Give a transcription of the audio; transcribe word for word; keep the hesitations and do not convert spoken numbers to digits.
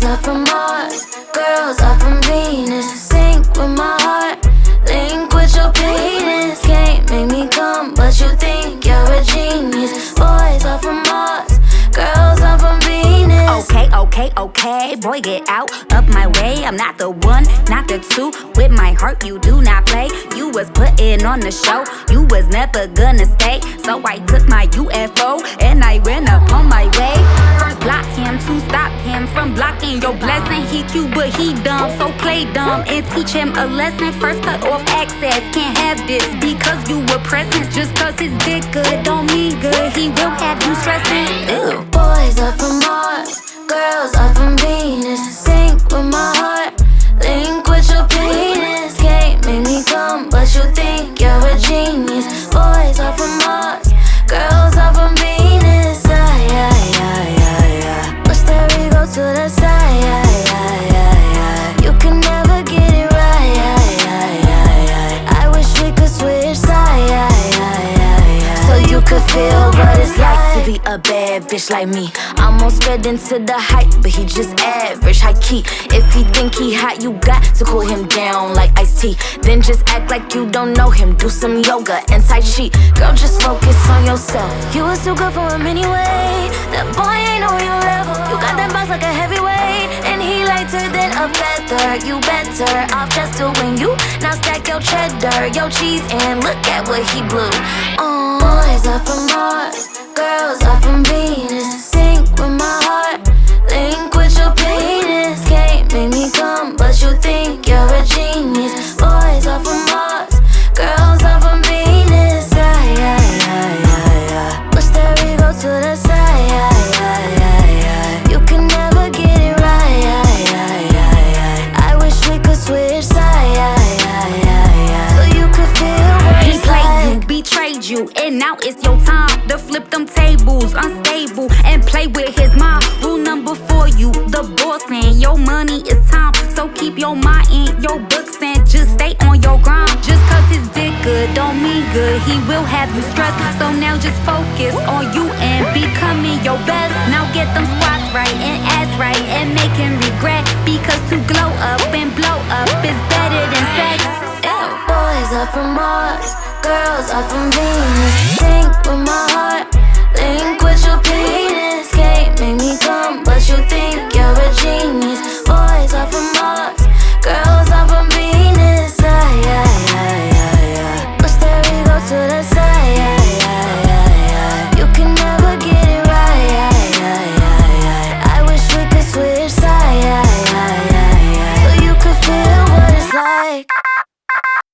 are from Mars, girls are from Venus. Sync with my heart, link with your penis. Can't make me come, but you think you're a genius. Boys are from Mars, girls are from Venus. Okay, okay, okay, boy, get out of my way. I'm not the one, not the two. With my heart, you do not play. You was putting on the show, you was never gonna stay. So I took my U F O and I ran up on my way. First block him to stop him from blocking your blessing. He cute but he dumb, so play dumb and teach him a lesson. First cut off access, can't have this because you were present. Just cause his dick good don't mean good, he will have you stressing. Ew. Boys are from Mars, girls are from Venus. Sync with my heart, link with your penis. Can't make me come, but you think you're a genius. Boys are from Mars, girls are from Venus. Ay, ay, ay, ay, ay. Push that ego to the side. Ay, ay, ay, ay. You can never get it right. Ay, ay, ay, ay. I wish we could switch sides. Ay, ay, ay, ay. So you could feel what it's like to be a bad bitch like me. Almost fed into the hype, but he just average, high key. If he think he hot, you got to cool him down like iced tea. Then just act like you don't know him. Do some yoga and tai chi. Girl, just focus on yourself. You was too good for him anyway. That boy ain't on your level. You got that box like a heavyweight, and he lighter than a feather. You better off just doing you. Now stack your cheddar, your cheese, and look at what he blew. Uh, boys are from Mars, girls are from Venus. Sync with my heart, link with your penis. Can't make me come, but you think you're a genius. Boys are from Mars, girls are from Venus. Ay, ay, ay, ay, ay. Push that ego to the side. Ay, ay, ay, ay. You can never get it right. Ay, ay, ay, ay. I wish we could switch sides. Ay, ay, ay, ay. So you could feel what He it's played like. you, betrayed you, and now it's your time to flip them tables, unstable, and play with his mind. Rule number four, you the boss, and your money is time. So keep your mind in your books and just stay on your grind. Just cause his dick good don't mean good, he will have you stressed. So now just focus on you and becoming your best. Now get them squats right and ass right and make him regret. Because to glow up and blow up is better than sex. Ew. Boys are from Mars, girls are from Venus. Sync with my heart, link with your penis.